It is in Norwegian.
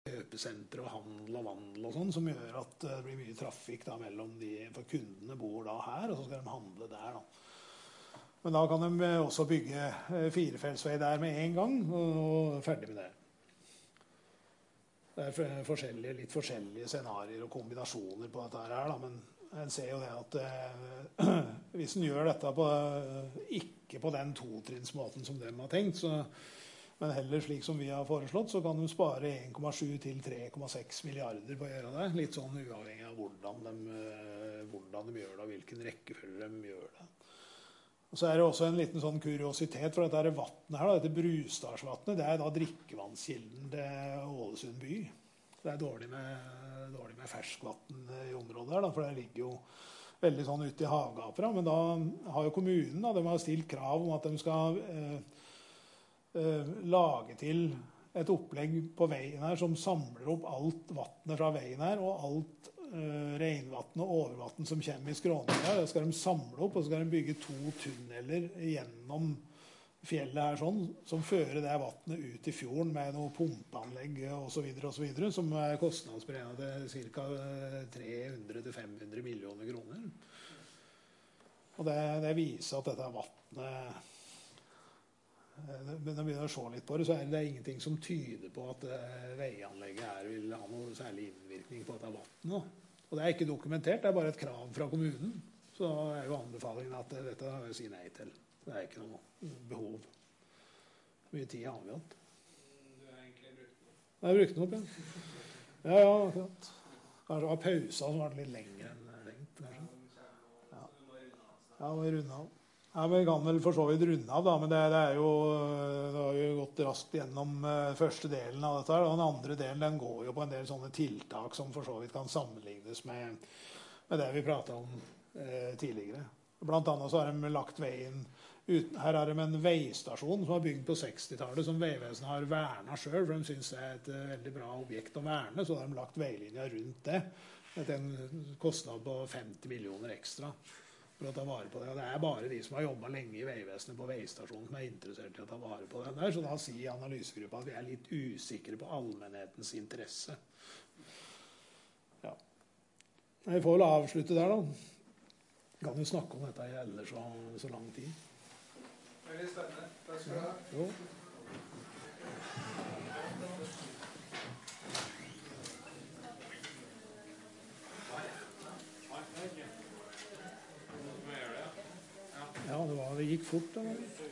kjøpesenter og handel og vandel og sånn, som gjør at det blir mye trafikk da mellom de, for kundene bor da her, og så skal de handle der da. Men da kan de også bygge firefeltsvei der med en gang, og ferdig med det. Det er litt forskjellige scenarier og kombinasjoner på dette her da, men en ser jo det at hvis en gjør dette ikke på den totrinnsmåten som de har tenkt, men heller slik som vi har foreslått, så kan de spare 1,7 til 3,6 milliarder på å gjøre det. Litt sånn uavhengig av hvordan de gjør det, og hvilken rekkefølge de gjør det. Og så er det også en liten sånn kuriositet, for dette vattnet her, dette Brustadsvatnet, det er da drikkevannskilden til Ålesund by. Det er dårlig med ferskvatten i området her, da, for det ligger jo veldig sånn ute i havgapet. Men da har jo kommunen, de har stilt krav om at de skal lage til et opplegg på veien her som samler opp alt vattnet fra veien her, og alt regnvatten og overvatten som kommer i skråningen her. Det skal de samle opp, og så skal de bygge 2 tunneler gjennom fjellet her sånn, som fører det vattnet ut i fjorden med noe pumpeanlegg og så videre, som er kostnadsberegnet til ca. 300-500 millioner kroner. Og det viser at dette vattnet, når vi begynner å se litt på det, så er det ingenting som tyder på at veianlegget her vil ha noe særlig innvirkning på dette vattnet. Og det er ikke dokumentert, det er bare et krav fra kommunen. Så er jo anbefalingen at dette har jeg å si nei til. Det er ikke noe behov. Mye tid har vi hatt. Du har egentlig brukt den opp? Jeg har brukt den opp, ja. Ja, akkurat. Kanskje det var pausa som var litt lengre enn lengt. Ja, vi runder av. Ja, men vi kan vel for så vidt runde av, da, men det har jo gått raskt gjennom første delen av dette, og den andre delen den går jo på en del sånne tiltak som for så vidt kan sammenlignes med det vi pratet om tidligere. Blant annet så har de lagt veien ut. Her har de en veistasjon som er bygd på 60-tallet, som Vegvesenet har vernet selv, for de synes det er et veldig bra objekt å verne, så har de lagt veilinja rundt det. Det er en kostnad på 50 millioner ekstra for å ta vare på det. Og det er bare de som har jobbet lenge i Vegvesenet på veistasjonen som er interessert i å ta vare på det der, så da sier analysegruppa at vi er litt usikre på allmennhetens interesse. Ja. Vi får vel avslutte der da. Vi kan jo snakke om dette i ellers så lang tid. Veldig spennende. Takk skal du ha. Jo. Ja, det gikk fort da.